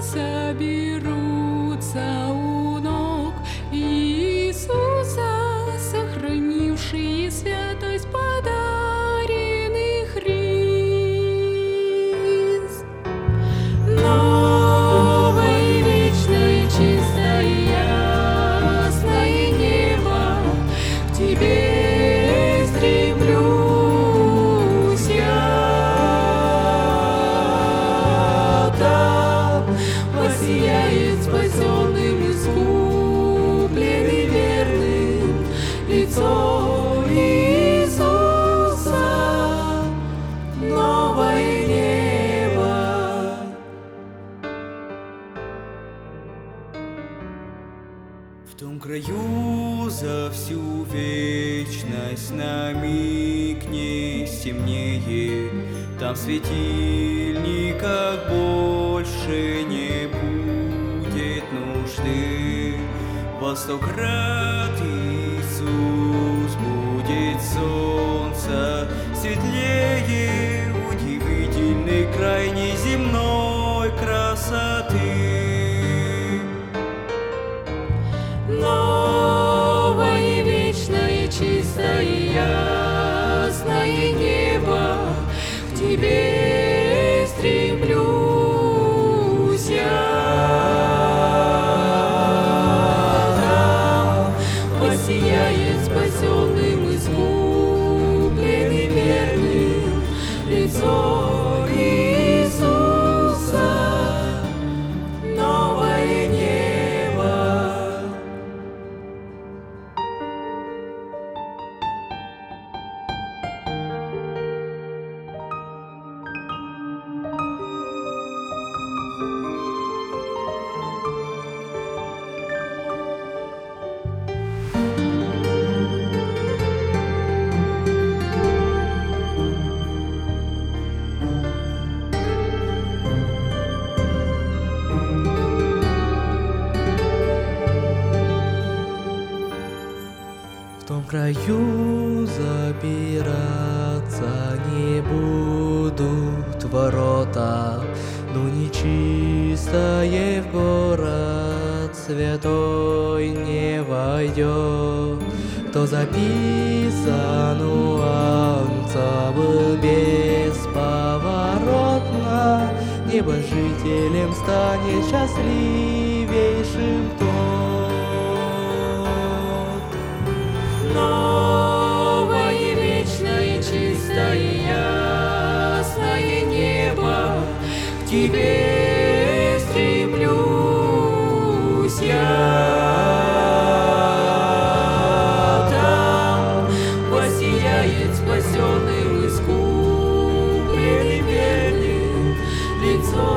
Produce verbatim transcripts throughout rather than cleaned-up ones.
соберутся у ног Иисуса, сохранившие святость подаренный Христ. Новое, вечное, чистое, ясное небо, к Тебе стремлюсь я. Там воссияет спасенным, искупленный, верным лицо Иисуса, новое небо. В том краю за всю вечность на миг не стемнеет, там в светильниках больше не будет нужды. Во сто крат Иисус будет солнце светлее, удивительный край неземной красоты. Новое, вечное, чистое, ясное небо, к Тебе стремлюсь я. Там воссияет спасенным, искупленный, верным лицо Иисуса, новое небо. В том краю запираться не будут ворота, но нечистое в город святой не войдет. Кто записан у Агнца был бесповоротно, небожителем станет счастливейшим тот. Новое, вечное, чистое, ясное небо, к Тебе стремлюсь я. Там воссияет спасенным, искупленный, верным лицо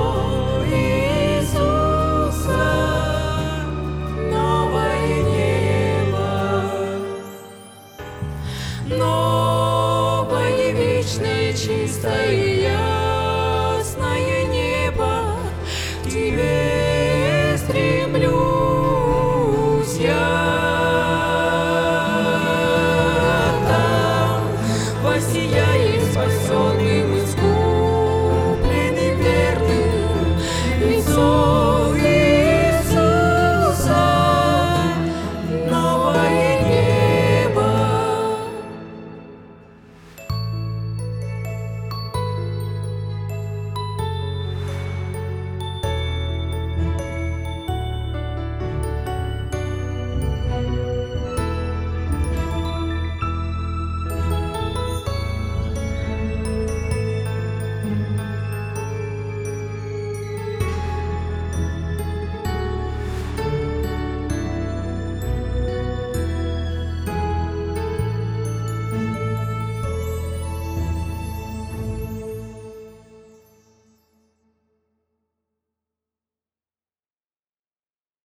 Иисуса, новое небо. Новое, вечное, чистое, ясное небо, к Тебе стремлюсь я. Там воссияет спасенным, искупленный, верным лицо